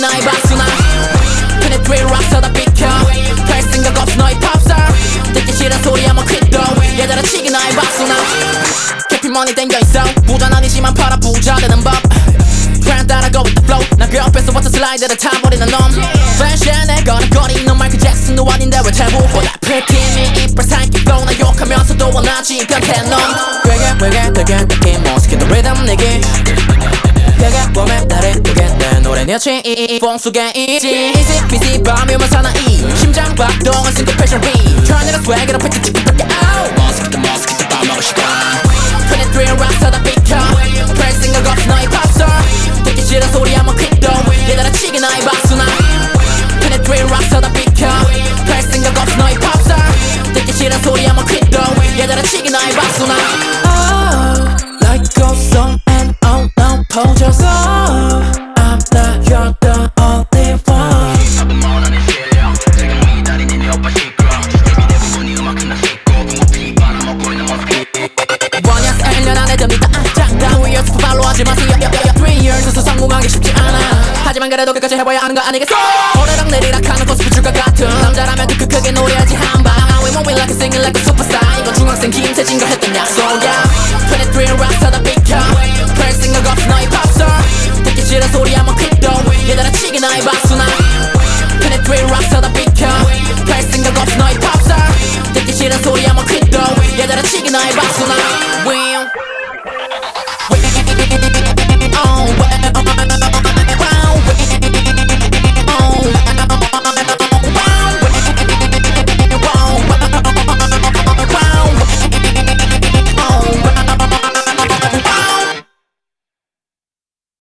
나의 박수나 Penetrate rocks 하다 비켜 할 생각 없어 너의 popstar 듣기 싫은 소리 한번 quit though 얘들아 치기 나의 박수나 캐피 머니 땡겨있어 부자는 아니지만 팔아 부자 되는 법 트렌드 따라go with the flow 난 그 옆에서 워터 슬라이드를 타버리는 놈 팬션에 걸음걸이 넌 마이클 잭슨도 아닌데 왜 태국보다 pretty 이빨 살기 flow 나 욕하면서도 원하지 변태 놈 되게 느낌 머스키도 리듬 내기 되게 봄에 나를 보게 내 노래 여친 이뽕 속에 있지 Easy peasy 밤이면 사나이 심장 박동은 syncopation beat Turn it up swag it up put it out 머스키도 밥 먹고 싶어 Penetrate rocks 하다 비켜 할 생각 없어 너의 popstar 듣기 싫은 소리 한번 quit though 얘들아 치기 나의 박수나 Penetrate rocks 하다 비켜 할 생각 없어 너의 popstar 듣기 싫은 소리 한번 quit though 얘들아 치기 나의 박수나 Oh like a song and oh no poses Oh I'm not you're the only one 나도 원하는 실력 지금 기다리는 네 오빠 시끄러 준비 대부분이 음악 끝나 씻고 붕어피 빨아먹고 있는 모습 원약 1년 안에 됩니다 짱다 2 years 팔로 하지 마세요 3 years 성공하기 쉽지 않아 하지만 그래도 끝까지 해봐야 하는 거 아니겠어 오르락 내리락 하는 코스 붙을 것 같은 남자라면 그 크게 노래하지 한방 We moving like a singing like a superstar 이건 중학생 김세진과 했던 약속